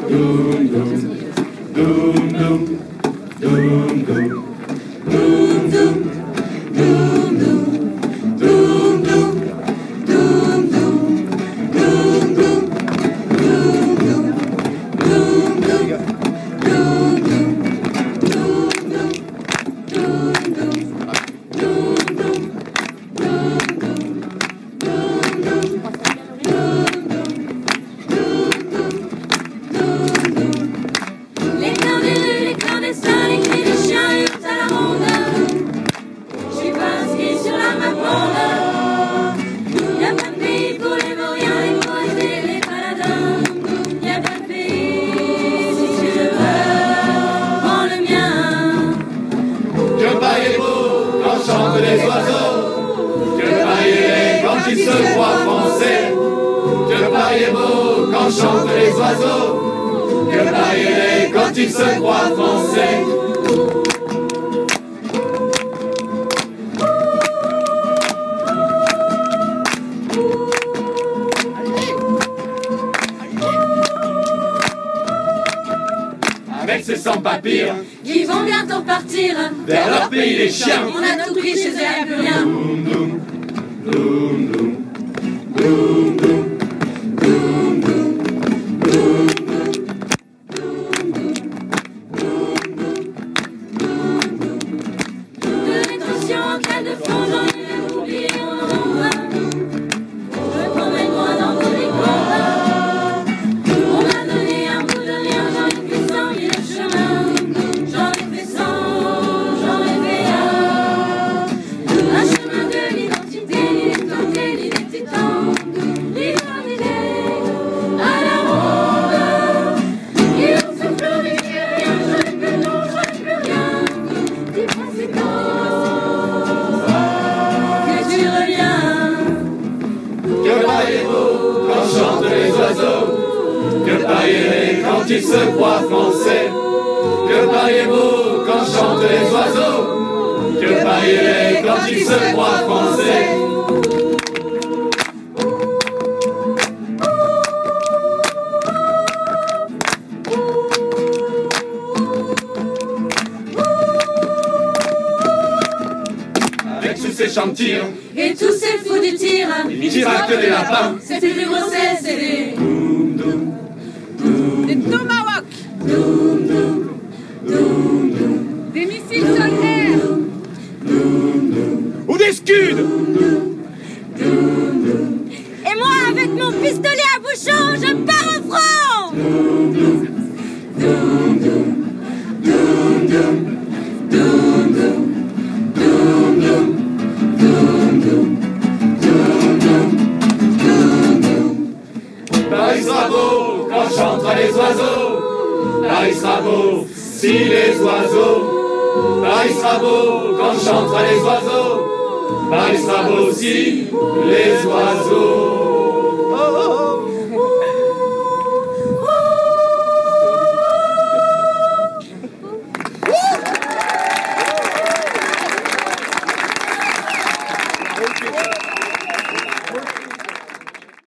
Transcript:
Avec ces sans-papiers qui vont bientôt partir vers leur pays les chiens. On a tout pris chez eux, y'a plus rien. De rétention en cas de fond, j'en ai oublié mon nom. Je me promène moi dans vos décors. On m'a donné un bout de lien, j'en ai fait 100 000 chemins. J'en ai fait 100, j'en ai fait un chemin de l'identité, l'identité temps, l'identité à la ronde. Il en souffle mais rien, j'en ai plus non, j'en ai plus rien. Des conséquences que tu reviens. Que parlez-vous quand chantent les oiseaux? Que pariez-vous quand ils se croient français? Que pariez-vous quand chantent les oiseaux? Que pariez-vous quand ils se croient français? Avec tous ces champs de tir, Et tous ces fous du tir, ils tirent que des lapins. c'est plus grossesse, c'est des Tomahawk, des missiles solaires, Ou des scuds. Et moi, avec mon pistolet à bouchon, je pars au front. Paris sera beau quand chantent les oiseaux. Paris sera beau si les oiseaux. Paris sera beau quand chantent les oiseaux. Paris sera beau si les oiseaux.